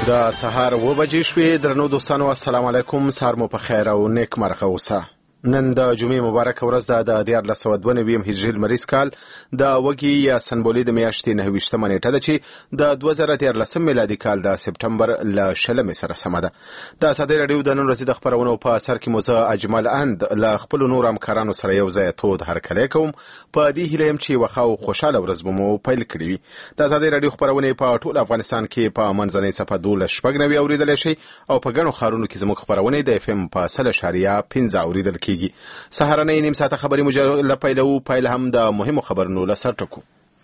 د سهار 9 بجې شوې. درنو دوستانو السلام علیکم. سهار مو په خیر او نیک مرغه اوسه. نن د جمعې مبارکه ورځ ده د 1492 هجري لمریز کال د وږي یا سنبولي د میاشتې 9 نیټه ده چې د 2013 میلادي کال د سپټمبر ل 20 سره سمه ده. د ازادي رادیو د نن ورځې د خبرونو په اثر کې موزه اجمل اند له خپل نور همکارانو سره یو ځای تود هرکلی کوم. په دې هیله يم چې وخاو خوشاله ورځ مو پیل کړی وي. د ازادي رادیو خبرونه په ټول افغانستان کې په منځنۍ صفه 12 اوریدل شي او په ګڼو ښارونو کې زموږ خبرونه د اف ام په 0.5 اوریدل کیږي. سهارنۍ نیم ساعته خبري مجله پیل هم د مهمو خبرونو له سر ټکو.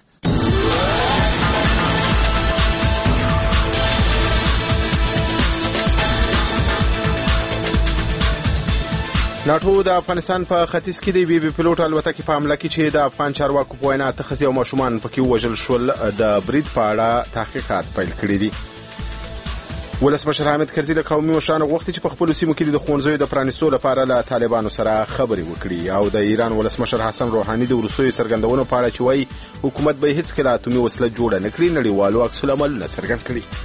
ناټو د افغانستان په ختیځ کې د بي پيلوټ الوتکې په حمله کې چې د افغان چارواکو په وینا تخصي او ماشومان پکې وژل شول د برید په اړه تحقیقات پیل کړي دي. ولسمشر حامد کرزي له قومي مشرانو غوښتي چې په خپل سیمو کې د ښوونځیو د پرانیستو لپاره له طالبانو سره خبرې وکړي او د ایران ولسمشر حسن روحاني د وروستیو څرګندونو په اړه چې وایي حکومت به هیڅ کله اتومي وسله جوړه نه کړي نړیوالو عکس العملونه څرګند کړي.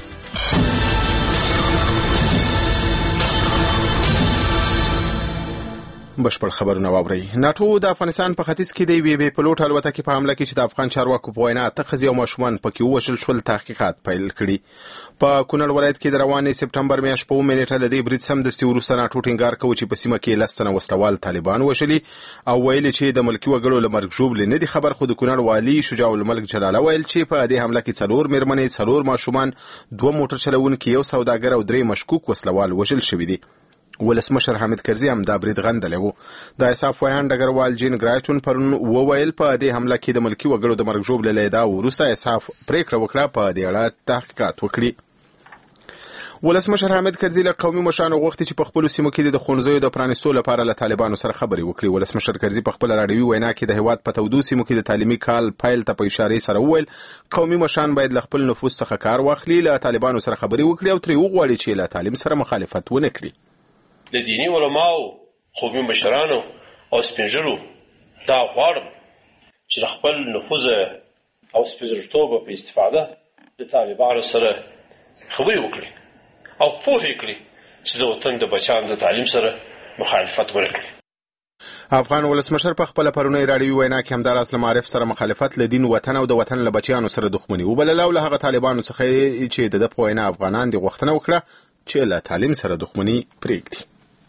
بشپړ خبرونه واوري. ناټو د افغانستان په ختیځ کې د بي پيلوټ الوتکې په حمله کې چې د افغان چارواکو په وینا تخزي او ماشومان پکې وژل شول تحقیقات پیل کړي. په کونړ ولایت کې د روانې سپټمبر میاشتې په 9 نیټه لدی برید سم د ستورو ناټو ټینګار کوي چې په سیمه کې لستنه وسلوال طالبان وشلي او ویل چې د ملکی وګړو لمرګ جوړ نه دي خبر. خو د کونړ والی شجاع الملک جلاله ویل چې په دې حمله کې 4 میرمنې 4 ماشومان 2 موټر چلوونکي یو سوداګر او 3 مشکوک وسلوال وژل شوي دي. ولسمشر حامد کرزي هم دا برید غندلی و. د اساف ویان ډګروال جین ګرایټون پرون وویل په دې حمله کې د ملکی وګړو د مرګ ژوبل لیدا وروسته اساف پریکړه وکړه په دې اړه تحقیقات وکړي. ولسمشر حامد کرزي له قومي مشرانو غوښتي چې په خپل سیمو کې د ښوونځیو د پرانیستو لپاره له طالبانو سره خبرې وکړي. ولسمشر کرزي په خپل راډیوي وینا کې د هیواد په تودو سیمو کې د تعلیمي کال پیل ته په اشاره سره وویل قومي مشران باید له خپل نفوذ څخه کار واخلي، له طالبانو سره خبرې وکړي او ترې وغواړي چې له تعلیم سره مخالفت ونه کړي. د دینی علماو قومي مشرانو او سپینږیرو دا غواړم چې خپل نفوذ او سپینږیرتوب په استفاده د طالبانو سره خبرې وکړي او پوهه کړي چې د وطن د بچیانو د تعلیم سره مخالفت ونه کړي. افغان ولسمشر په خپل پرونی راډیوي وینا کې همداراز له معرف سره مخالفت له دین وطن او د وطن له بچیانو سره دښمني وبلله او له هغه طالبانو څخه چې د وینا افغانان د غوښتنه وکړه چې له تعلیم سره دښمني پرېږدي.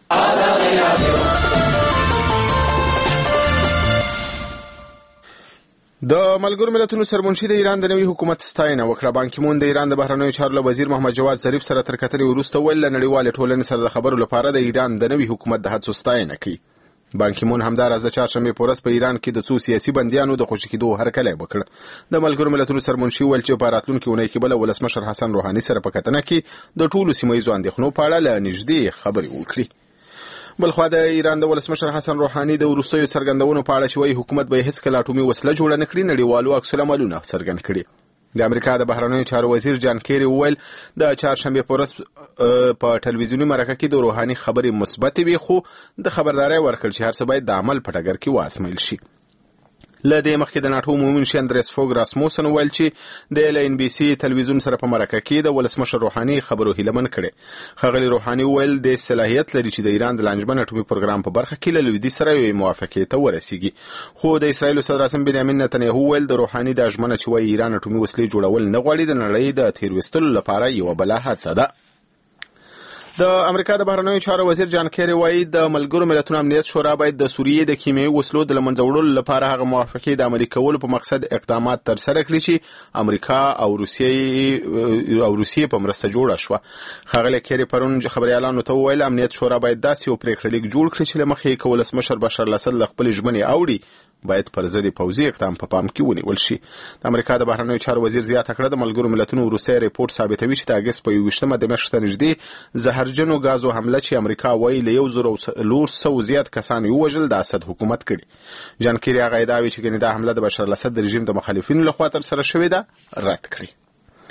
د ملګرو ملتونو سرمنشي د ایران د نوي حکومت ستاینه وکړه. بان کی مون د ایران د بهرنیو چارو وزیر محمد جواد ظریف سره تر کتنې وروسته ویل نړیوال ټولنې سره د خبرو لپاره د ایران د نوي حکومت د هڅو ستاینه کوي. بان کی مون همداراز د چهارشنبه په ورځ په ایران کې د څو سیاسي بندیانو د خوشی کېدو هرکلی وکړ. د ملګرو ملتونو سرمنشي ویل چې په راتلونکي اونۍ کې بل ولسمشر حسن روحاني سره په کتنه کې د ټولو سیمه‌یزو اندېښنو په اړه له نږدې خبرې وکړي. بلخوا د ایران د ولسمشر حسن روحاني د وروستیو څرګندونو په اړه چې وایي حکومت به هیڅ کله اټومي وسله جوړه نه کړي نړیوالو عکس العملونه څرګند کړي. د امریکا د بهرنیو چارو وزیر جان کیری وویل د چهارشنبه په ورځ په ټلویزیوني مرکه کې د روحاني خبرې مثبت وي خو د خبرداري ورکړ چې هر څه باید د عمل په ډګر کې واسمایل شي. له دې مخکې د ناټو عمومي مشر اندریس فوګ راسموسن ویل چې د ال ان بي سي تلویزیون سره په مرکه کې د ولسمشر روحاني خبرو هیلمن کړي. خغلی روحاني ویل د صلاحیت لري چې د ایران د لانجمن اټومي پروګرام په برخه کې له لویدي سره یو موافقه ته ورسیږي. خو د اسرایل صدر اعظم بنیامین نتنیاهو ویل د روحاني د اجمنه چې وایي ایران اټومي وسلې جوړول نه غواړي د نړۍ د تیروستلو لپاره یو بل هڅه ده. د امریکا د بهرنیو چارو وزیر جان کیری وایي د ملګرو ملتونو امنیت شورا باید د سوریې د کیمیاوي وسلو د لمنځه وړلو لپاره هغه موافقې د عملي کولو په مقصد اقدامات ترسره کړي چې امریکا او روسیې په مرسته جوړه شوه. ښاغلی کیری پرون خبریالانو ته وویل امنیت شورا باید داسې یو پریکړه لیک جوړ کړي چې له مخې که ولسمشر بشار الاسد له خپلې ژمنې اوړي باید پر ضد پوځي اقدام په پام کې ونیول شي. د امریکا د بهرنیو چارو وزیر زیاته کړه د ملګرو ملتونو وروستی ریپورت ثابتوي چې د اګست په 21مه د میاشتې نږدې زهرجنو غازو حمله چې امریکا وایي له 1,400 زیات کسان ووژل د اسد حکومت کړي. جان کیری هغه ادعا کوي چې دا حمله د بشار الاسد د رژیم د مخالفینو لخوا ترسره شوې ده رد کړي.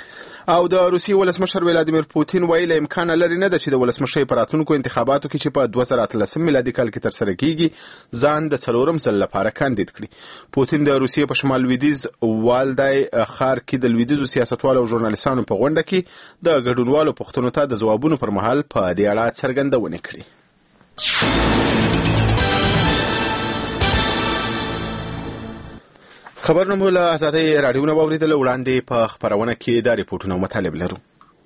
او د روسیې ولسمشر ولادیمیر پوتین ویل امکان لري نه ده چې د ولسمشۍ په راتلونکو انتخاباتو کې چې په 2013 میلادي کال کې ترسره کیږي ځان د 4م ځل لپاره کاندید کړي. پوتین د روسیې په شمال لویدیځ والدای ښار کې د لویدیځو سیاستوالو او ژورنالیستانو په غونډه کې د ګډونوالو پوښتنو ته د ځوابونو پر مهال په دې اړه څرګندونه کړې. خبرونه له آزادۍ راډیو نه واوریدل. وړاندې په خبرونه کې دا ریپورتونه او مطالب لرو.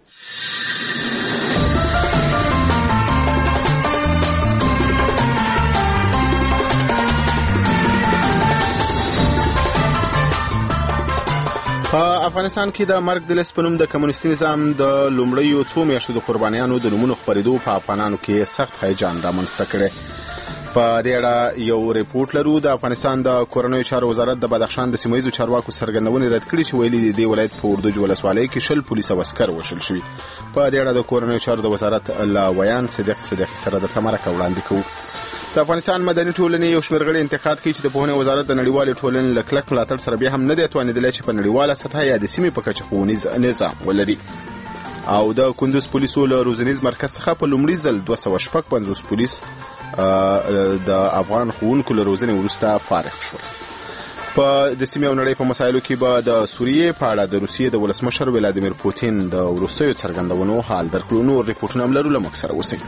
په افغانستان کې د مرګ د لیست په نوم د کمونیستي نظام د لومړیو 2 میاشتو د قربانیانو د نومونو خپرېدو په افغانانو کې سخت هیجان رامنځته کړی. په دې اړه یو ریپورت لرو. د افغانستان د کورنیو چارو وزارت د بدخشان د سیمایي چارواکو څرګندونې رد کړې چې ویلي دي د ولایت په اردوج ولسوالۍ کې 10 پولیس او عسکر وشل شوي. په دې اړه د کورنیو چارو د وزارت لا ویان صدیق سره د تمرکه وړاندې کوو. د افغانستان مدني ټولنې یو شمېر غړي انتقاد کوي چې د پوهنې وزارت د نړیوالې ټولنې له کلک ملاتړ سره بیا هم نه دی توانېدلی چې په نړیواله سطحه یا د سیمې په کچه ښوونیز نظام ولري. او د کندوز پولیسو له روزنیز مرکز څخه په لومړي ځل 250 پولیس د افغان ښوونکو له روزنې وروسته فارغ شول. په د سیمې او نړۍ په مسایلو کې به د سوریې په اړه د روسیې د ولسمشر ولادیمیر پوتین د وروستیو څرګندونو حال درکړو. نور ریپورټونه هم لرو. له موږ سره اوسئ.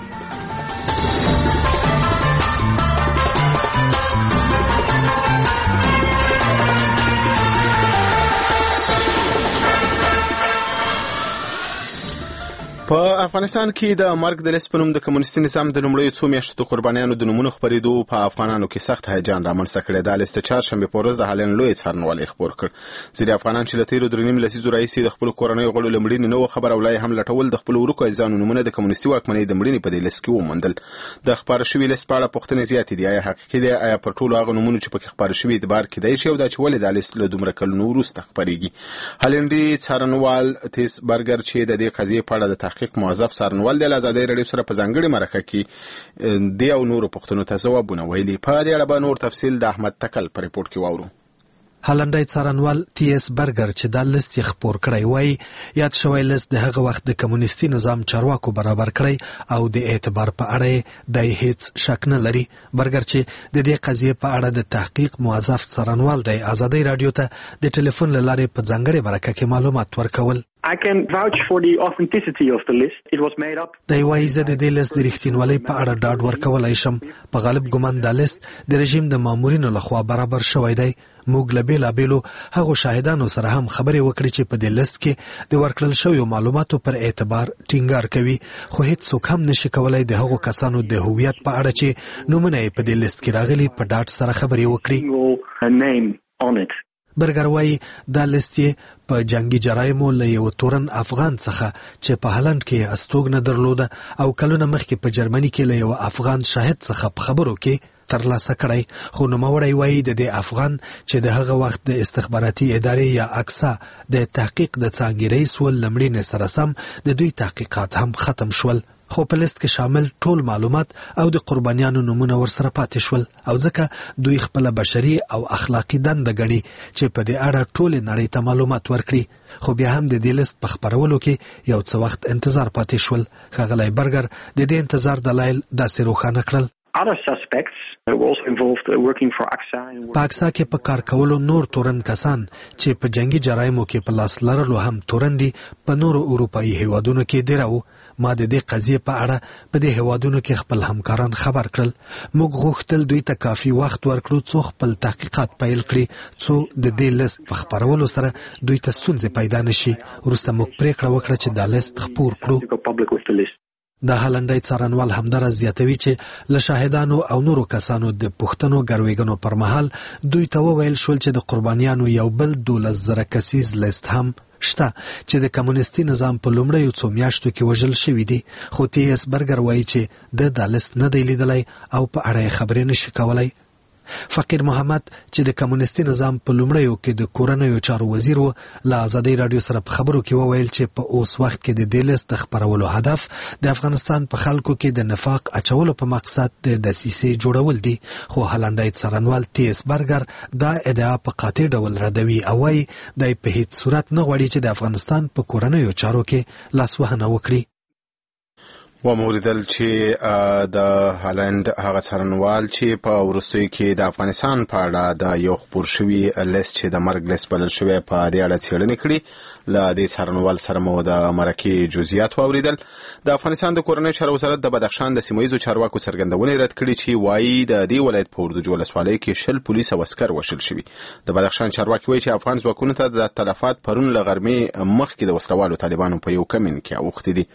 په افغانستان کې د مرګ د لیست په نوم د کمونیستي نظام د لومړیو 2 میاشتو د قربانیانو د نومونو خپرېدو په افغانانو کې سخت هیجان رامنځته کړی. دا لیست چهارشنبې په ورځ د هالند لوی څارنوالۍ خپور کړ. ځینې افغانان چې له تېرو 3 لسیزو راهیسې د خپلو کورنیو غړو له مړینې نه وو خبر او لا یې هم لټول د خپلو ورکو عزیزانو نومونه د کمونیستي واکمنۍ د مړینې په دې لیست کې وموندل. د خپاره شوي لیست په اړه پوښتنې زیاتې دي. آیا حقیقي دی؟ آیا پر ټولو هغه نومونو چې پکې خپاره شوي اعتبار کیدای شي؟ او دا چې ولې دا لیست له دومره کلونو وروسته خپرېږي؟ هالندي څارنوال تیس برګر چې د دې قضیې په اړه د تحقیق موظف څارنوال دی له آزادۍ راډیو سره په ځانګړې مرکه کې د او نورو پوښتنو ته ځوابونه ویلي. په دې اړه به نور تفصیل د احمد تکل په ریپورت کې واورو. هالندی څارنوال تی.اس. برګر چې دا لیست یې خپور کړی وایي یاد شوی لیست د هغه وخت د کمونیستي نظام چارواکو برابر کړی او د اعتبار په اړه د هیڅ شک نه لري. برګر چې د دې قضیې په اړه د تحقیق موظف څارنوال دی آزادۍ راډیو ته د ټلیفون له لارې په ځانګړې مرکه کې معلومات ورکول. I can vouch for the authenticity of the list. It was made up. د وایي زه د دې لیست د رښتینولۍ په اړه ډاډ ورکولای شم. په غالب ګمان دا لیست د رژیم د مامورینو لخوا برابر شوی دی. موږ له بیلابیلو هغو شاهدانو سره هم خبرې وکړې چې په دې لیست کې د ورکړل شویو معلوماتو پر اعتبار ټینګار کوي، خو هیڅ څوک هم نشي کولای د هغو کسانو د هویت په اړه چې نومونه یې په دې لیست کې راغلي په ډاډ سره خبرې وکړي. برګر وایي دا لیست یې په جنگي جرایمو له یو تورن افغان څخه چې په هالند کې استوګنه درلوده او کلونه مخکې په جرمني کې له یو افغان شاهد څخه په خبرو کې ترلاسه کړی. خو نوموړی وایي د دې افغان چې د هغه وخت د استخباراتي ادارې یا اکسا د تحقیق د څانګې رئیس ول لمړینې سره سم د دوی تحقیقات هم ختم شول، خو په لیست کې شامل ټول معلومات او د قربانیانو نومونه ورسره پاتې شول او ځکه دوی خپل بشري او اخلاقی دنده ګڼي چې په دې اړه ټول نړۍ ته معلومات ورکړي. خو بیا هم د دې لیست په خپرولو کې یو څه وخت انتظار پاتې شول. ښاغلی برګر د دې انتظار دلایل داسې روښانه کړل. په اکسا کې په کار کولو نور تورن کسان چې په جنگي جرایمو کې په لاس لرلو هم تورن دي په نورو اروپایي هیوادونو کې دیره وو. ما د دې قضیې په اړه په دې هیوادونو کې خپل همکاران خبر کړل. موږ غوښتل دوی ته کافي وخت ورکړو څو خپل تحقیقات پیل کړي څو د دې لیست په خپرولو سره دوی ته ستونزې پیدا نشي. وروسته موږ پریکړه وکړه چې دا لیست خپور کړو. د هالندی څارنوال همدارس زیاتوي چې له شاهدانو او نورو کسانو د پوښتنو ګرویګنو پر مهال دوی ته وویل شول چې د قربانیانو یو بل 12,000 کسیز لیست هم شته چې د کمونیستي نظام په لومړیو څو میاشتو کې وژل شوي دي. خو تی.اس. برګر وایي چې د دا لیست نه دی لیدلی او په اړه یې خبرې نشي کولای. فقیر محمد چې د کمونیستي نظام په لومړیو کې د کورنیو چارو وزیر و، له ازادۍ راډیو سره په خبرو کې وویل چې په اوس وخت کې د دې لیست د خپرولو هدف د افغانستان په خلکو کې د نفاق اچولو په مقصد د دسیسې جوړول دي، خو هالنډی څارنوال تیس برګر دا ادعا په قاطع ډول ردوي او وايي د په هیڅ صورت نه غواړي چې د افغانستان په کورنیو چارو کې لاسوهنه وکړي. وموریدل چې د هالند هغه څارنوال چې په وروستیو کې د افغانستان په اړه د یو خپور شوي لیست چې د مرګ لیست بلل شوی په دې اړه څېړنې کړي. له دې څارنوال سره مو د مرکې جزئیات واوریدل. د افغانستان د کورنیو چارو وزارت د بدخشان د سیمه ییزو چارواکو څرګندونې رد کړي چې وایي د دې ولایت په اردوج ولسوالۍ کې 10 پولیس او عسکر وشل شوي. د بدخشان چارواکي وایي چې افغان ځواکونو ته د تلفات پرون له غرمې مخکې د وسلوالو طالبانو په یو کمین کې اوښتي دي.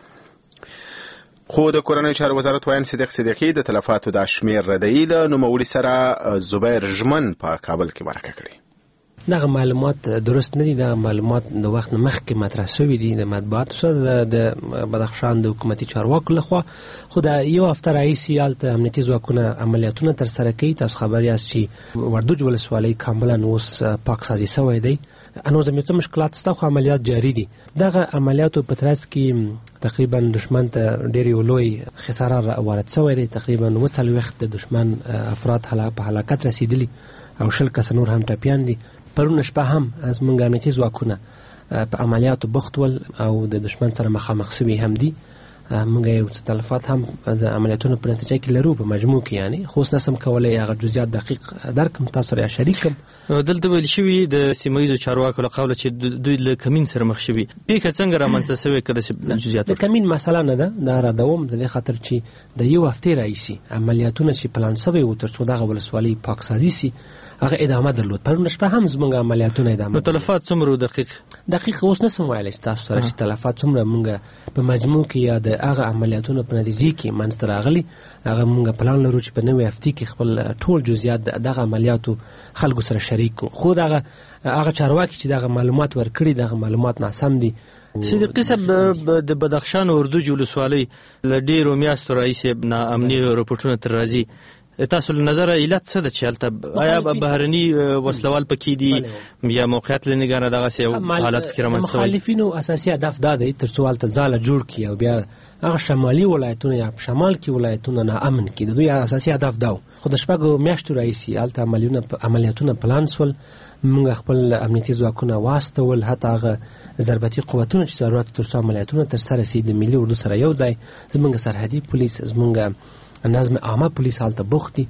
خو د کورنیو چارو وزارت وایي صدیق صدیقي د تلفاتو د شمیر ردی له نوموړي سره زبیر ژمن په کابل کې مرکه کړې. دغه معلومات درست نه دي. دغه معلومات د وخت مخکې مطرح شوي دي د مطبوعاتو سره د بدخشان د حکومتي چارواکو لخوا، خو د یو هفته راهیسې هلته امنیتي ځواکونه عملیاتونه ترسره کوي. تاسو خبر یاست چې وردوج ولسوالۍ کاملا اوس پاکسازي شوی دی. انو د میته مشکلات ستا خو عملیات جاری دي. دغه عملیاتو په ترڅ کې تقریبا دشمن ته ډېر لوی خساره وارد شوی دی. تقریبا 40 د دشمن افراد په هلاکت رسیدلی او 10 کس نور هم ټپیان دي. پرون شپه هم از منګ امنیتي ځواکونه په عملیاتو بوخت ول او د دشمن سره مخامخ شوي هم دي. موږ یو تلفات هم د عملیاتونو په نتیجه کې لرو په مجموع کې، یعنی خو نسم کولای هغه جزئیات دقیق درکم تاسو سره شریکم. دلته ویل شوی د سیمه ییزو چارواکو له قوله چې دوی له کمین سره مخ شوي. پیښه څنګه رامنځته شوې کده جزئیات؟ د کمین مسله نه ده، دا را دوام د خاطر چې د یو هفته رئیسي عملیاتونه چې پلان شوی و تر څو دغه ولسوالۍ پاکسازي سي هغه ادامه درلود. پرون شپه هم زموږ عملیاتونه ادامه. نو تلفات څومره دقیق اوس نسم ویلای تاسو سره چې تلفات څومره موږ په مجموع کې یا د هغه عملیاتونو په نتیجه کې منځته راغلي. هغه موږ پلان لرو چې په نوې هفته کې خپل ټول جزئیات دغه عملیاتو خلکو سره شریک کو. خو دغه چارواکي چې دغه معلومات ورکړي دغه معلومات ناسم دي. صدیقي صاحب د بدخشان اردوج ولسوالۍ له ډېرو میاشتو راهیسې ناامني رپورټونه تر راځي. تاسو له نظر علت څه ده چې هلته آیا بهرني وسلوال پکې دي یا موقعیت له نګاره دغسې حالت کې رامنځته شوی؟ مخالفینو اساسي هدف دا دی تر څو هلته ځاله جوړ کړي او بیا هغه شمالي ولایتونه یا شمال کې ولایتونه ناامن کړي. د دوی اساسي هدف دا و. خو د شپږو میاشتو راهیسې هلته عملیاتونه پلان شول. موږ خپل امنیتي ځواکونه واستول، حتی هغه ضربتي قوتونه چې ضرورت تر څو عملیاتونه ترسره شي د ملي اردو سره یو ځای زموږ سرحدي پولیس زموږ نظم عامه پولیس حالت بوختي.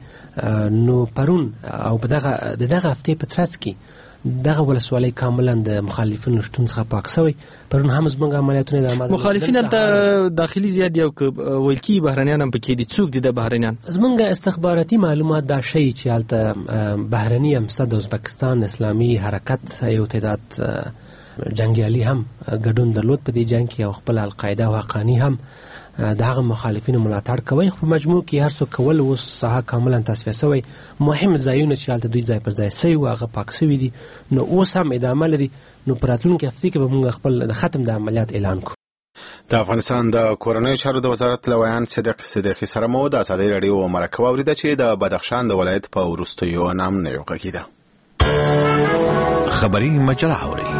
نو پرون او په دغه هفته په ترڅ کې دغه ولسوالۍ کاملا د مخالفینو شتون څخه پاک شوی. پرون هم زموږ عملیاتونه د مخالفین دلته داخلي زیات یو ویل کی بهرنیان هم پکې دي. څوک دي د بهرنیان؟ زموږ استخباراتي معلومات دا شی چې هلته بهرني هم د ازبکستان اسلامي حرکت یو تعداد جنگیالي هم ګډون درلود په دې جنگ کې او خپل القاعده او حقانی هم د هغه مخالفینو ملاتړ کوي. خو مجموع کې هر څه کول اوس ساحه کاملا تصفیه شوی. مهم ځایونه چې هلته دوی ځای پر ځای شوي و هغه پاک شوي دي. نو اوس هم ادامه لري. نو په راتلونکي هفته کې به موږ خپل د ختم د عملیات اعلان کړو. د افغانستان د کورنیو چارو د وزارت لویان صدیق صدیقي سره مو د ازادۍ راډیو مرکه واوریده چې د بدخشان د ولایت په وروستیو نامنیو غږیده خبري مجله اوري.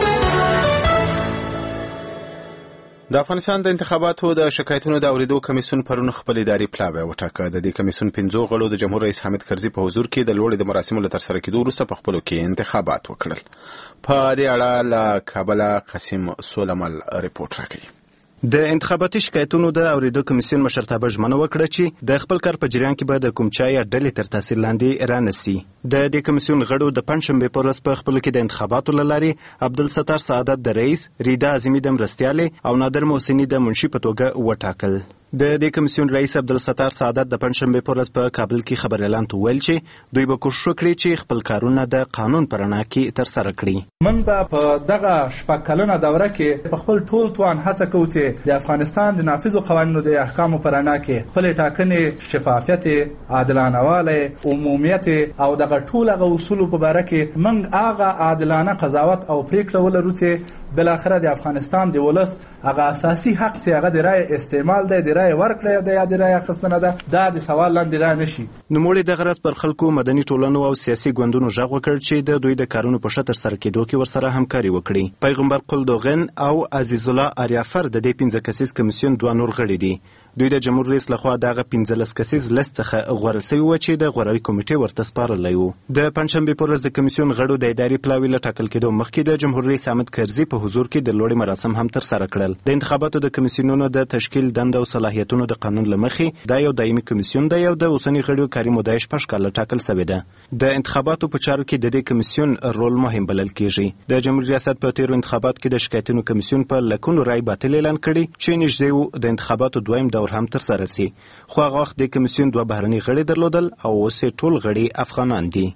د افغانستان د انتخاباتو د شکایتونو د اوریدو کمیسیون پرون خپل اداري پلاوی وټاکه. د دې کمیسیون 15 غړو د جمهور رئیس حامد کرزي په حضور کې د لوړې د مراسمو له ترسره کېدو وروسته په خپلو کې انتخابات وکړل. په دې اړه له کابل قاسم سولمل رپورټ راکوي. د انتخاباتي شکایتونو د اوریدو کمیسیون مشرتابه ژمنه وکړه چې د خپل کار په جریان کې به د کوم چا یا ډلې تر تاثیر لاندې رانسي. د دې کمیسیون غړو د پنځشنبې په ورځ په خپلو کې د انتخاباتو له لارې عبدالستار سعادت د رئیس، ریدا اعظمي د مرستیالې او نادر محسني د منشي په توګه وټاکل. د دې کمیسیون رئیس عبدالستار سعادت د پنځشنبې په ورځ په کابل کې خبر اعلان ته ویل چې دوی به کوشش وکړي چې خپل کارونه د قانون په رڼا کې ترسره کړي. من به په دغه شپږ کلنه دوره کې په خپل ټول توان هڅه کوو چې د افغانستان د نافذو قوانینو د احکامو په رڼا کې خپل ټاکنې شفافیت، عادلانه والی، عمومیت او دغه ټول هغه اصولو په باره کې موږ هغه عادلانه قضاوت او پریکړه ولرو چې بالاخره د افغانستان د ولس هغه اساسي حق چې هغه د رای استعمال دی، د رای ورکړه دی یا د رای اخیستنه ده، دا د سوال لاندې را نشي. نوموړي دغه ورځ پر خلکو، مدني ټولنو او سیاسي ګوندونو غږ وکړ چې د دوی د کارونو په ښه ترسره کېدو کې ورسره همکاري وکړي. پیغمبر قلدوغن او عزیز الله آریافر د دې 15 کسیز کمیسیون دوه نور غړي دي. دوی د جمهور رئیس لخوا دغه 15 کسیز لیست څخه غوړل شوي و چې د غوروي کمیټې ورته سپارلی و. د پنجشنبې پر ورځ د کمیسیون غړو د اداري پلاوي له ټاکل کېدو مخکې د جمهور رئیس حامد کرزي په حضور کې د لوړې مراسم هم ترسره کړل. د انتخاباتو د کمیسیونونو د تشکیل، دنده او صلاحیتونو د قانون له مخې دا یو دایمي کمیسیون دی او د اوسني غړو کاري موده 6 کاله ټاکل شوې ده. د انتخاباتو په چارو کې د دې کمیسیون رول مهم بلل کېږي. د جمهوریت ریاست په تیرو انتخاباتو کې د شکایتونو کمیسیون په لکونو رای باطل اعلان کړي چې نږدې و د انتخاباتو دویم دور هم ترسره شي. خو هغه وخت د کمیسیون دوه بهرني غړي درلودل او اوس ټول غړي افغانان دي.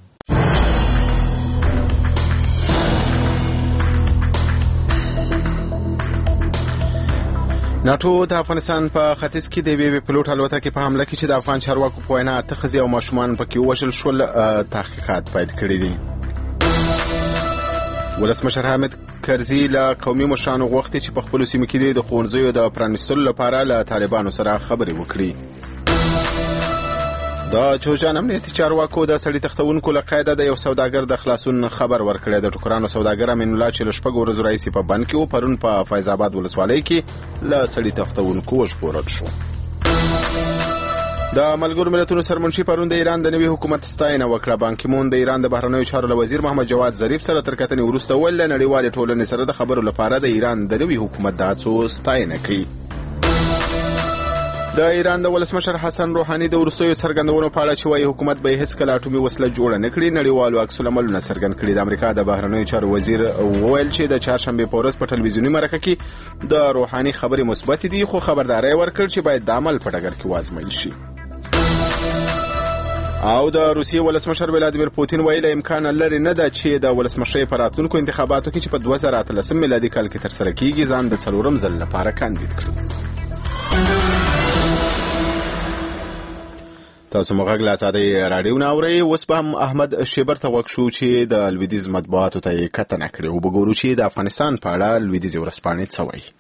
ناټو د افغانستان په ختیځ کې د یوې پلوټ الوتکې په حمله کې چې د افغان چارواکو په وینا 8 ښځې او ماشومان پکې ووژل شول تحقیقات پیل کړي دي. ولسمشر حامد کرزي له قومي مشرانو غوښتي چې په خپلو سیمو کې د ښوونځیو د پرانیستلو لپاره له طالبانو سره خبرې وکړي. د جوجان امنیتي چارواکو د سړي تختونکو له قیده د یو سوداګر د خلاصون خبر ورکړی. د ټوکرانو سوداګر امین الله چې له 6 ورځو راهیسې په بند کې و، پرون په فیض آباد ولسوالۍ کې له سړي تختونکو وژغورل شو. د ملګرو ملتونو سرمنشي پرون د ایران د نوي حکومت ستاینه وکړه. بان کی مون د ایران د بهرنیو چارو وزیر محمد جواد ظریف سره تر کتنې وروسته ویل نړیوالې ټولنې سره د خبرو لپاره د ایران د نوي حکومت د هڅو ستاینه کوي. د ایران د ولسمشر حسن روحاني د وروستیو څرګندونو په اړه چې وايي حکومت به هیڅکله اټومي وسله جوړه نه کړي، نړیوالو عکس العملونه څرګند کړي. د امریکا د بهرنیو چارو وزیر وویل چې د چهارشنبې په ورځ په ټلویزیوني مرکه کې د روحاني خبرې مثبت دي، خو خبرداری ورکړ چې باید د عمل په ډګر کې وازمایل شي. او د روسیې ولسمشر ولادیمیر پوتین ویلي امکان لري نه ده چې د ولسمشرۍ په راتلونکو انتخاباتو کې چې په 2013 میلادي کال کې ترسره کیږي ځان د 4م ځل لپاره کاندید کړي. تاسو موږ له ساده رادیو ناوړی اوس به هم احمد شیبر ته وښو چې د لویدیز مطبوعاتو ته کتنه کړې او وګورو چې د افغانستان په اړه لویدیز ورسپانې څه وایي.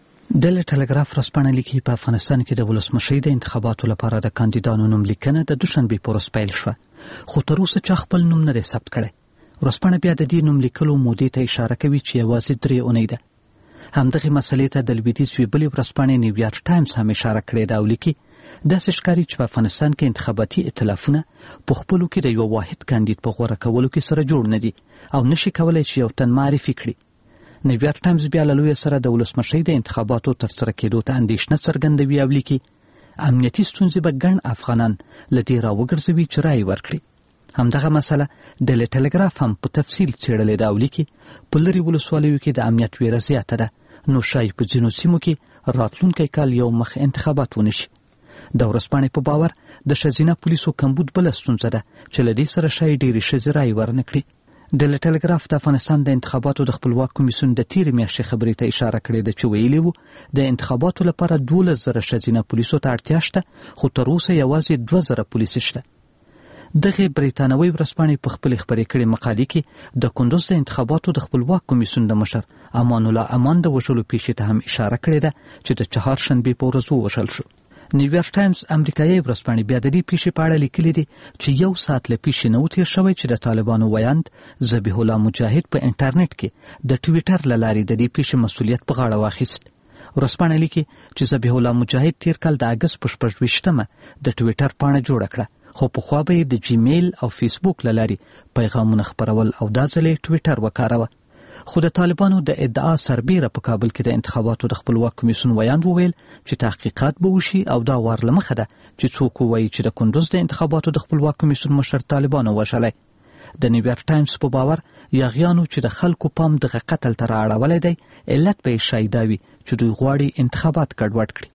د ټلګراف ورسپانې لیکي په افغانستان کې د ولسمشرۍ د انتخاباتو لپاره د کاندیدانو نوم لیکنه د دوشنبې په ورځ پیل شوه، خو تر اوسه چا خپل نوم نه دی ثبت کړی. ورسپانې بیا د دې نوم لیکلو مودې ته اشاره کوي چې یوازې 3 اونۍ ده. همدغه مسلې ته د لویدیز یوې بلې ورسپانې نیویارک ټایمز هم اشاره کړې ده او لیکي داسې ښکاري چې په افغانستان کې انتخاباتي ائتلافونه په خپلو کې د یو واحد کاندید په غوره کولو کې سره جوړ نه دي او نشي کولی چې یو تن معرفي کړي. نیویارک ټایمز بیا له لویه سره د ولسمشرۍ د انتخاباتو ترسره کېدو ته اندېښنه څرګندوي او لیکي امنیتي ستونزې به ګڼ افغانان له دې راوګرځوي چې رایې ورکړي. همدغه مسله د ټلګراف هم په تفصیل څېړلې ده او لیکي په لرې ولسوالیو کې د امنیت ویره زیاته ده، نو ښایي په ځینو سیمو کې راتلونکی کال یو مخ انتخابات ونشي. د ورځپاڼې په باور د ښځینه پولیسو کمبود بله ستونزه ده چې له دې سره ښایي ډېرې ښځې رایې ورنه کړي. د ټلګراف د افغانستان د انتخاباتو د خپلواک کمیسیون د تېرې میاشتې خبرې ته اشاره کړې ده چې ویلي وو د انتخاباتو لپاره 12,000 ښځینه پولیسو ته اړتیا شته، خو تر اوسه یوازې 2,000 پولیس شته. دغه بریتانوي ورځپاڼې په خپلې خپرې کړې مقالې کې د کندوز د انتخاباتو د خپلواک کمیسیون د مشر امان الله امان د وژلو پیښې ته هم اشاره کړې ده چې د چهارشنبې په ورځ ووژل شو. نیویارک ټایمز امریکایي ورځپاڼې بیا د دې پیښې په اړه لیکلي دي چې 1 ساعت له پیښې نه و تېر شوی چې د طالبانو ویاند ذبیح الله مجاهد په انټرنیټ کې د ټویټر له لارې د دې پیښې مسؤلیت په غاړه واخیست. ورځپاڼه لیکي چې ذبیح الله مجاهد تېر کال د اګست په 26مه د ټویټر پاڼه جوړه کړه، خو پخوا به یې د جیمیل او فیسبوک له لارې پیغامونه خپرول او دا ځل یې ټویټر وکاروه. خو د طالبانو د ادعا سربیره په کابل کې د انتخاباتو د خپلواک کمیسیون ویاند وویل چې تحقیقات به وشي او دا وار له مخه ده چې څوک ووایي چې د کندوز د انتخاباتو د خپلواک کمیسیون مشر طالبانو وژلی. د نیویارک ټایمز په باور یاغیانو چې د خلکو پام دغه قتل ته رااړولی دی، علت به یې شاید دا وي چې دوی غواړي انتخابات ګډوډ کړي.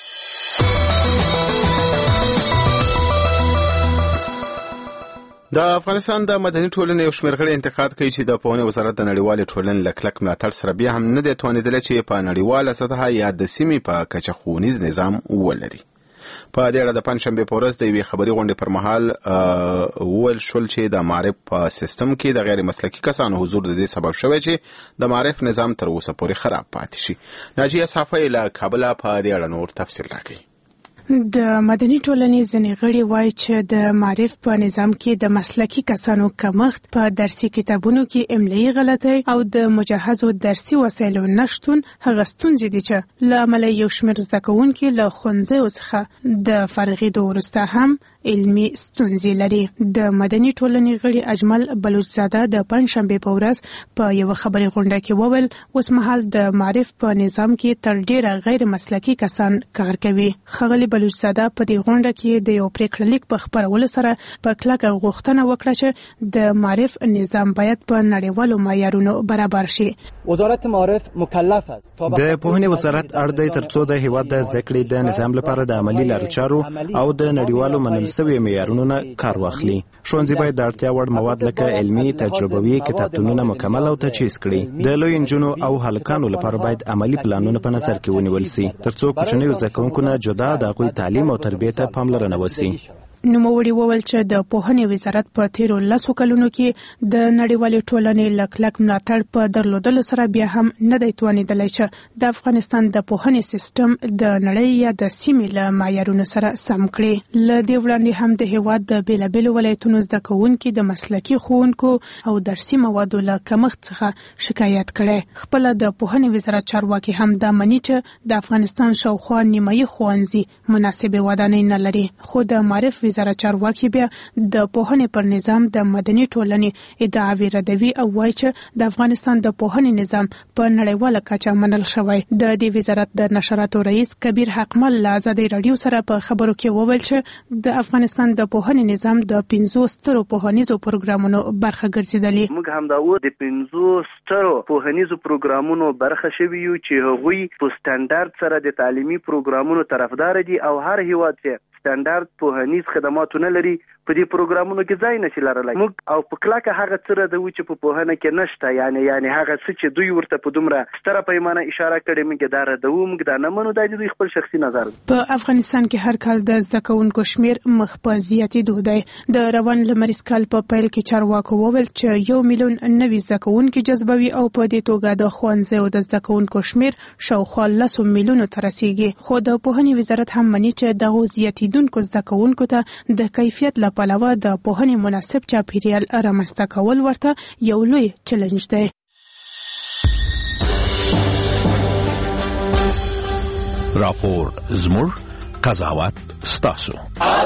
د افغانستان د مدني ټولنې یو شمېر غړي انتقاد کوي چې د پوهنې وزارت د نړیوالې ټولنې له کلک ملاتړ سره بیا هم نه دی توانېدلی چې په نړیواله سطحه یا د سیمې په کچه ښوونیز نظام ولري. په دې اړه د پنځشنبه په ورځ د یوې خبري غونډې پر مهال وویل شول چې د معرف په سیستم کې د غیر مسلکي کسانو حضور د دې سبب شوی چې د معرف نظام تر اوسه پورې خراب پاتې شي. ناجیه صافی له کابل په دې اړه نور تفصیل راکړي. د مدني ټولنې ځینې غړي وایي چې د معرف په نظام کې د مسلکي کسانو کمښت، په درسي کتابونو کې املایي غلطۍ او د مجهزو درسي وسایلو نشتون هغه ستونزې دي چې له امله یو شمېر زده کوونکي له ښوونځیو څخه د فارغېدو وروسته هم علمي ستونزې لري. د مدني ټولنې غړي اجمل بلوچزاده د پنځشنبه په ورځ په یو خبري غونډه کې وویل اوس مهال د معرف په نظام کې تر ډیره غیر مسلکي کسان کار کوي. خغلی بلوچزاده په دې غونډه کې د یو پریکړه لیک په خپرولو سره په کلکه غوښتنه وکړه چې د معرف نظام باید په نړیوالو معیارونو برابر شي. وزارت معرف مکلف است د پوهنې وزارت اړ دی ترڅو د هیواد د زده کړې د نظام لپاره د عملی لارو چارو او د نړیوالو منل شوی معیارونو نه کار واخلي. ښوونځي باید د اړتیا وړ مواد لکه علمي، تجربوي کتابتونونه مکمل او تجهیز کړي. د لوی نجونو او هلکانو لپاره باید عملی پلانونه په نظر کې ونیول شي ترڅو کوچنیو زده کوونکو نه جدا د هغوی تعلیم او تربیه ته پاملرنه وشي. نوموړي وویل چې د پوهنې وزارت په تیرو 10 کلونو کې د نړیوالې ټولنې له کلک ملاتړ په درلودلو سره بیا هم نه دی توانېدلی چې د افغانستان د پوهنې سیستم د نړۍ یا د سیمې له معیارونو سره سم کړي. له دې وړاندې هم د هیواد د بېلابېلو ولایتونو زده کوونکي د مسلکي ښوونکو او درسي موادو له کمښت څخه شکایت کړی. خپله د پوهنې وزارت چارواکي هم دا مني چې د افغانستان شاوخوا نیمایي ښوونځي مناسبې ودانۍ نه لري. خو د معرف وزارت چارواکي بیا د پوهنې پر نظام د مدني ټولنې ادعاوې ردوي او وایي چې د افغانستان د پوهنې نظام په نړیواله کچه منل شوی. د دې وزارت د نشراتو رئیس کبیر حقمل له ازادي رادیو سره په خبرو کې وویل چې د افغانستان د پوهنې نظام د 15 سترو پوهنیزو پروګرامونو برخه ګرځېدلی. موږ هم دا د 15 سترو پوهنیزو پروګرامونو برخه شوي یو چې هغوی په سټانډارد سره د تعلیمي پروګرامونو طرفدار دي او هر هیواد چې سټانډارد پوهنیز خدماتو نه لري په دې پروګرامونو کې ځای نشي لرلی. موږ او په کلکه هغه څه ردوو چې په پوهنه کې نشته، یعنی هغه څه چې دوی ورته په دومره ستره پیمانه اشاره کړې موږ دا ردوو، موږ دا نه منو. دا دوی خپل شخصي نظر دی. په افغانستان کې هر کال د زده کوونکو شمیر مخ په زیاتېدو دی. د روان لمریز کال په پیل کې چارواکو وویل چې 1 میلیون نوي زده کوونکي جذبوي او په دې توګه د ښوونځیو د زده کوونکو شمیر شاوخوا 10 میلیونو ته رسیږي. خو د پوهنې وزارت هم مني چې دغه زیاتېدونکو زده کوونکو ته د کیفیت له پلوه د پوهنې مناسب چاپیریال رامنځته کول ورته یو لوی چیلنج دی. راپور زموږ قضاوت ستاسو.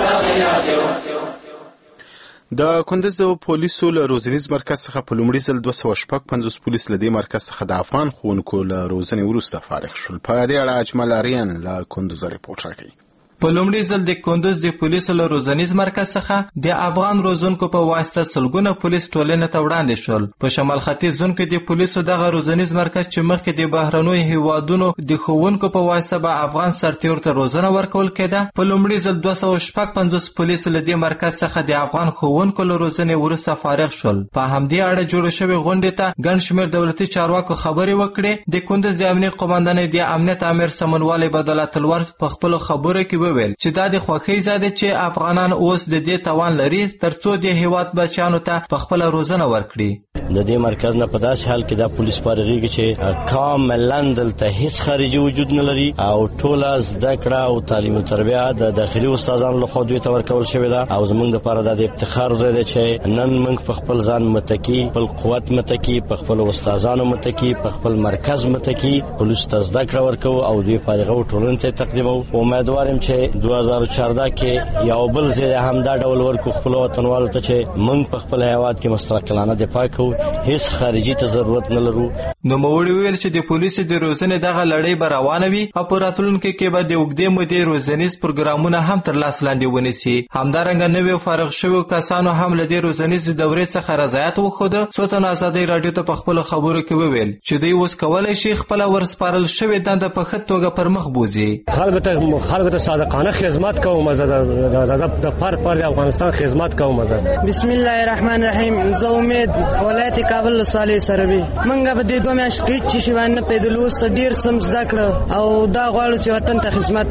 د کندز د پولیسو له روزنیز مرکز څخه په لومړي ځل 250 پولیس له دې مرکز څخه د افغان ښوونکو له روزنې وروسته فارغ شول. په دې اړه اجمل اریان له کندز ریپورټ راکوي. په لومړي ځل د کندز د پولیسو له روزنیز مرکز څخه د افغان روزونکو په واسطه سلګونه پولیس ټولنې ته وړاندې شول. په شمال ختیځ زون کې د پولیسو دغه روزنیز مرکز چې مخکې د بهرنیو هیوادونو د ښوونکو په واسطه به افغان سرتیرو ته روزنه ورکول کېده، په لومړي ځل 250 پولیس له دې مرکز څخه د افغان ښوونکو له روزنې وروسته فارغ شول. په همدې اړه جوړه شوې غونډې ته ګڼ شمېر دولتي چارواکو خبرې وکړې. د کندز د امنیت قومندانۍ د امنیت امیر سمونوالي بدالت الورز په خپلو خبرو کې وویل چې دا د خوښۍ ځای چې افغانان اوس د دې توان لري ترڅو د هیواد بچیانو ته په خپل روزنه ورکړي. د دې مرکز نه په داسې حال کې دا پولیس فارغېږي چې کاملا دلته هیڅ خارجي وجود نه لري او ټوله زده کړه او تعلیم او تربیه د داخلي استادانو لخوا دوی ته ورکول شوې ده او زموږ لپاره دا د افتخار ځای دی چې نن موږ په خپل ځان متکي، خپل قوت متکي، په خپل استادانو متکي، په خپل مرکز متکي پولیس ته زده کړه ورکوو او دوی فارغو ټولنې ته تقدیموو. امیدوار یم چې 2014 کې یو بل ځای هم دا ډول ورکو خپل وطنوالو ته چې موږ په خپل هیواد کې مستقلانه دفاع کوو، هیڅ خارجي ته ضرورت نه لرو. نوموړي وویل چې د پولیسو د روزنې دغه لړۍ به روانه وي او په راتلونکي کې به د اوږدې مودې روزنیز پروګرامونه هم تر لاس لاندې ونیسي. همدارنګه نویو فارغ شویو کسانو هم له دې روزنیزې دورې څخه رضایت وښوده. څو تنو ازادۍ راډیو ته په خپلو خبرو کې وویل چې دوی اوس کولی شي خپله ورسپارل شوې دنده په ښه توګه پر مخ بوځي. خلکو ته صادقانه خدمت کوم، د پر افغانستان خدمت کوم. بسم الله الرحمن الرحیم. زه امید ولایت کابل صالح سروي منګه په دې 2 میاشتې کې چې شوان نه پیدلو ډیر سم زده کړ او دا غواړو چې وطن ته خدمت وکړو.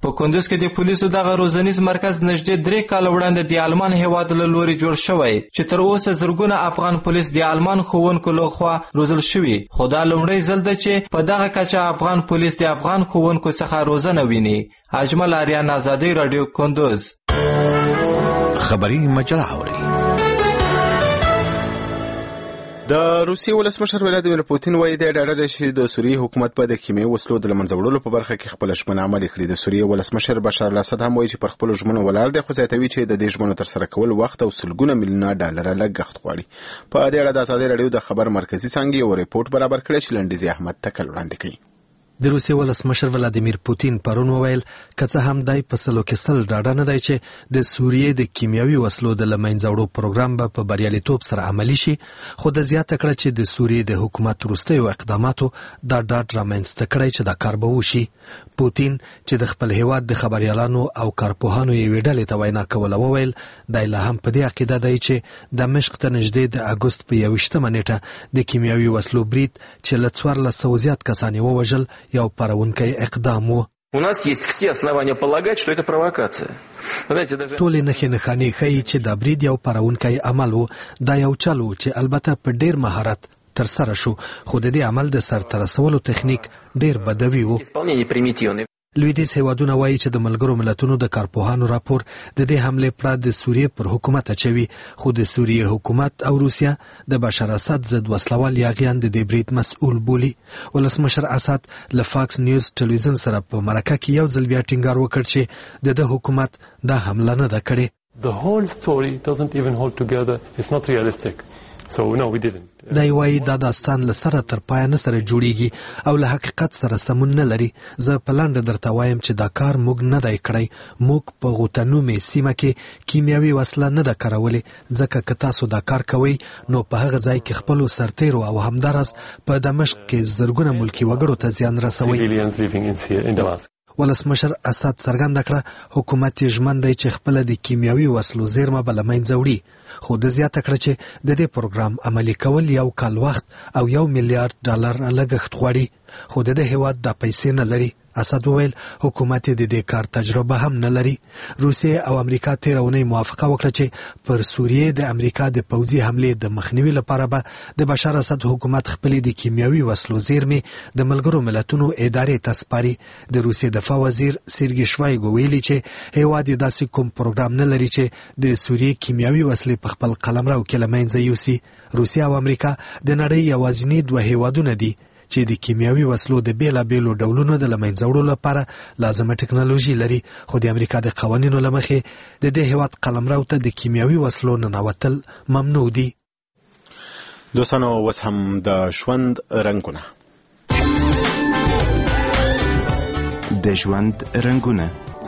په کندوز کې د پولیسو دغه روزنیز مرکز نږدې 3 کال وړاندې د آلمان هیواد له لوري جوړ شوی چې تر اوسه زرګونه افغان پولیس د آلمان ښوونکو لخوا روزل شوي، خو دا لومړی ځل ده چې په دغه کچه افغان پولیس د افغان ښوونکو څخه روزنه ویني. اجمل آریان، آزادی رادیو، کندوز. خبری مجله اوري. د روسیې ولسمشر ولادیمیر پوتین وایي د ډاډه شي د سوریې حکومت په د کیمیاوي وسلو د منځه وړلو په برخه کې خپل ژمنه عملي کړې. د سوریې ولسمشر بشار الاسد هم وایي چې پر خپل ژمنو ولاړ دی، خو زیاتوي چې د دې ژمنو ترسره کول وخت او سلګونه میلیونه ډالر لګښت غواړي. په دې اړه د آزادي رادیو د خبر مرکزی څنګه یو ریپورت برابر کړی چې لنډیزي احمد تکل وړاندې کوي. د روسیې ولسمشر ولادیمیر پوتین پرون وویل که څه هم دای په سلو کې سل ډاډه نه دی چې د سوریې د کیمیاوي وسلو د لمنځه وړو پروګرام به په بریالیتوب سره عملی شي، خو د زیاته کړه چې د سوریې د حکومت وروستیو اقداماتو دا ډاډ رامنځته کړی چې دا کار به وشي. پوتین چې د خپل هیواد د خبريالانو او کارپوهانو یې ډلې ته وینا کوله وویل دا لا هم په دې عقیده دی چې دمشق ته نږدې د اګوست په 21 نیټه د کیمیاوي وسلو برید چې له 1400 زیات کسان ووژل یو پرونکی اقدام و. У нас есть все основания полагать, что это провокация. ټول نښې ښیي چې دا برید یو پرونکی عمل و. دا یو چل و چې البته په ډیر مهارت تر سره شو، خو د دې عمل د سرته رسولو تخنیک ډیر بدوي و. لویدیځ هیوادونه وایي چې د ملګرو ملتونو د کارپوهانو راپور د دې حمله پر د سوریې پر حکومت اچوي، خو د سوریې حکومت او روسیا د بشار اسد ضد وسلوال یاغیان د دې برید مسؤل بولي. ولسمشر اسد له فاکس نیوز ټلویزیون سره په مرکه کې یو ځل بیا ټینګار وکړ چې د حکومت دا حمله نه ده کړې. The whole story doesn't even hold together. It's not realistic. So no, we didn't. دا وایي دا داستان له سره تر پای نه سره جوړیږي او له حقیقت سره سمون نه لري. زه په لاندې درته وایم چې دا کار موږ نه دی کړی. موږ په غوتنومې سیمه کې کیمیاوي وسله نه ده کارولې، ځکه که تاسو دا کار کوئ نو په هغه ځای کې خپلو سرتیرو او همدارس په دمشق کې زرګونه ملکي وګړو ته زیان رسوي. ولسمشر اسد څرګنده کړه حکومت یې ژمن دی چې خپل د کیمیاوي وسلو زیرمه به له منځه وړي، خو د زیاته کړه چې د دې پروګرام عملي کول یو کال وخت او $1 میلیارډ لګښت غواړي، خو د دې هیواد د پیسې نه لري. اسد وویل حکومت د دې کار تجربه هم نه لري. روسیه او امریکا تیر اونۍ موافقه وکړه چې پر سوریې د امریکا د پوځي حمله د مخنیوي لپاره به د بشار اسد حکومت خپل د کیمیاوي وسلو زیرمې د ملګرو ملتونو ادارې ته سپاري. د روسیې دفاع وزیر سیرګی شوایګو ویلي چې هیواد داسې کوم پروګرام نه لري چې د سوریې کیمیاوي وسلې په خپل قلمرو کې له منځه یوسي. روسیه او امریکا د نړۍ یوازینی دوه هیوادونه دي چې د کیمیاوي وسلو د بیلابیلو ډولونو د لمنځه وړلو لپاره لازمه ټکنالوژي لري، خو د امریکا د قوانینو له مخې د دې هیواد قلمرو ته د کیمیاوي وسلو ننوتل ممنوع دي. دوستانو اوس هم د ژوند رنګونه. د ژوند رنګونه.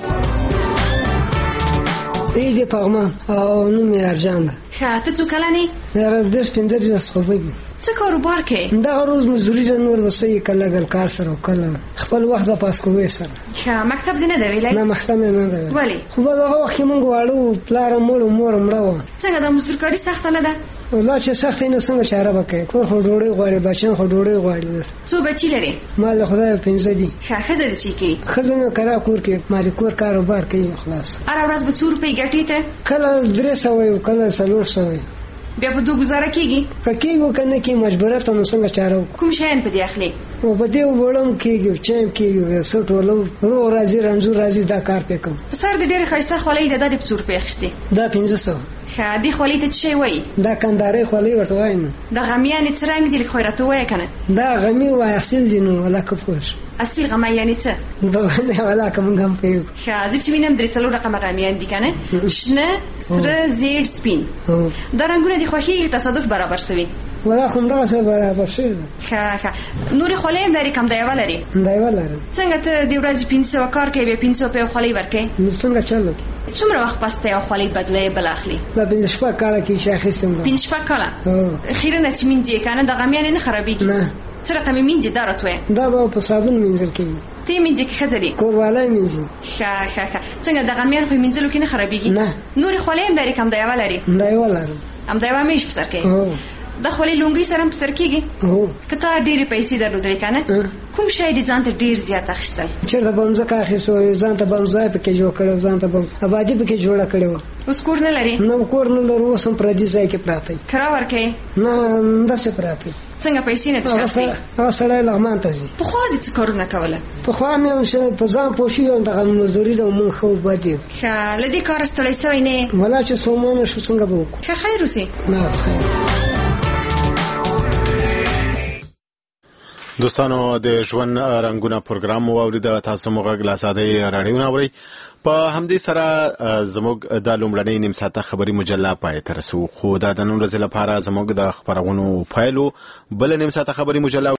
ایده پغمان او نوم یې ارجان ده. ښه، ته څو کلن یې؟ یاره 15 خو بګي. څه کاروبار کې؟ دا روز مزدوري ده، نور وسې کله ګل کار سره کله خپل وخت د پاس کوې سره. ښه، مکتب دې نه دی ویلی؟ نه، مکتب نه دی ویلی. ولې؟ خو په دغه وخت کې مونږ واړو، پلار مړ و، مور مړه وه. څنګه دا مزدورکاري سخته نه ده؟ والله چې سخته نه څنګه چاره به کوې، کور خو ډوډۍ غواړي، بچیان خو ډوډۍ غواړي. څو بچي لرې؟ ما له خدایه 5 دي. ښه، ښځه دې څه کوي؟ ښځه مې کرا کور کې مالي کور کاروبار کوي خلاص. هره ورځ به څو روپۍ ګټې ته؟ کله 300 کله 400. بیا په دوه گزاره کېږي؟ که کېږي که نه کېږي مجبوریت نو څنګه چاره وکړو. کوم شیان په دې اخلي؟ په دې وړم کېږي، چایم کېږي، څه ټولو روغ راځي رنځور راځي، دا کار پې کوم. په سر دې ډېرې ښایسته خولۍ ده، دا دې په څو روپۍ اخیستې؟ دا 500. ښه، دې خولۍ ته څه شی وایي؟ دا کندارۍ خولۍ ورته وایم. دا غمیانې څه رنګ دي؟ لږ خو یې راته ووایه که نه. دا غمي وایي، اصیل دي نو ولاکه پوه شو. اصیل غمی یعنې څه؟ نه ولاکه مونږ هم پوهېږو. ښه، زه چې وینم 3 رقمه غمیان دي که نه؟ شنه، سره، زیړ، سپین. دا رنګونه دې خوښېږي تصادف برابر شوي؟ ولا خو همدغسې برابر شوي ده. ښه ښه، نورې خولۍ هم لرې کم دا یوه لرې؟ دا یوه لرم. څنګه ته د ورځې 500 کار کوې بیا 500 په یو خولۍ ورکوې؟ نو څنګه چل وکړې؟ څومره وخت پس ته یو خولۍ بدلوې بل اخلي؟ دا 5 کاله کې چې اخیستم. 5 کاله؟ خیرنه چې مینځې که نه د غمیانې نه خرابېږي؟ نه. څه رقمې مینځې دا راته وایه؟ دا به په صابون مینځل کېږي. ته یې مینځې که ښځه دي؟ کوروالی مینځي. ښه ښه ښه، څنګه د غمیانو په مینځلو کې نه خرابېږي؟ نه. نورې خولۍ هم لرې که همدا یوه لرې؟ همدا یوه لرم. همدا یوه مې په سر کوې؟ د خولې لونګي سره په سر کېږي کته ډېرې پیسې درلودې کنه کوم شی دې ځان ته ډېر زیات اخیستل چیرته به مځکه اخیستو ځان ته به ځای پکې جوړ کړو ځان ته به آبادي پکې جوړه کړې وه اوس کور نه لري نه کور نه لرو اوس هم پردي ځای کې پراته کرا ورکوې نه همداسې پراته څنګه پیسې نه تشکاسي هغه سړی لغمان ته ځي پخوا دې څه کارونه کوله پخوا مې په ځان پوه شوي یم دغه مزدوري ده مونږ ښه بد یو ښه له دې کاره ستړی سوی نه یې ولا چې سومانه شو څنګه به وکړو ښه خیر اوسې نه خیر دوستانو د ژوند رنګونه پروګرام واورید تاسو موږ له ساده راډیو اورئ په همدې سره زموږ د لومړنۍ نیم ساعته خبري مجله پای ته رسو خو دا د نن ورځې لپاره زموږ د خبرونو فایلو بل نیم ساعته خبري مجله